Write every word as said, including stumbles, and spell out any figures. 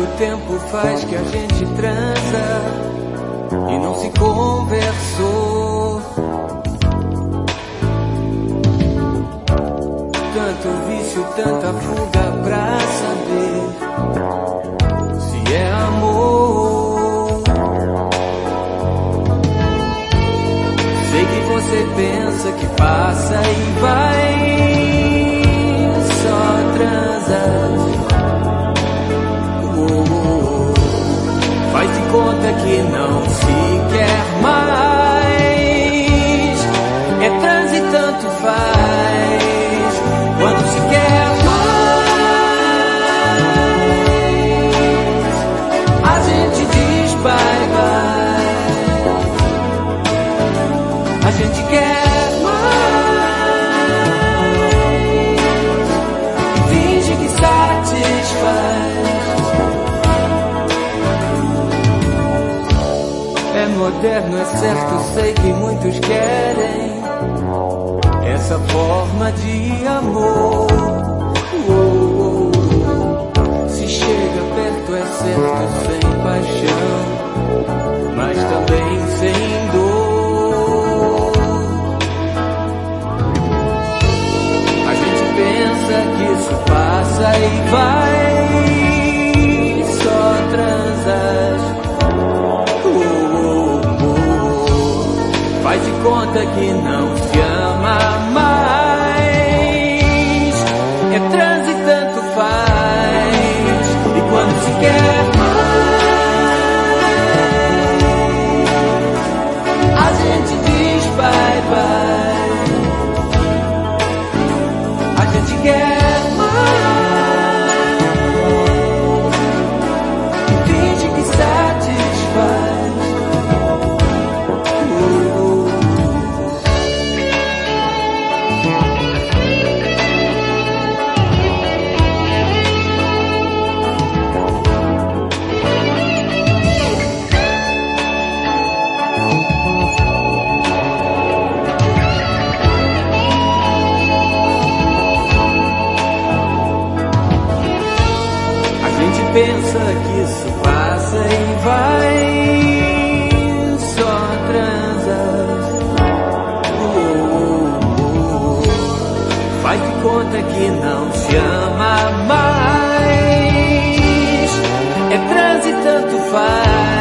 Quanto tempo faz que a gente transa e não se conversou? Tanto vício, tanta fuga pra saber se é amor. Sei que você pensa que passa e vai, só transa. Faz de conta que não se quer mais. É transe e tanto faz. Quando se quer mais, a gente diz bye bye. A gente quer mais e finge que satisfaz. É moderno, é certo, sei que muitos querem essa forma de amor. Oh, oh, oh. Se chega perto é certo, sem paixão, mas também sem dor. A gente pensa que isso passa e vai, só transas. Faz de conta que não se ama mais. É transe e tanto faz. E quando se quer mais, a gente diz bye bye. A gente quer mais e finge que satisfaz. Pensa que isso passa e vai, só transas. Oh, oh, oh. Faz de conta que não se ama mais. É transe e tanto faz.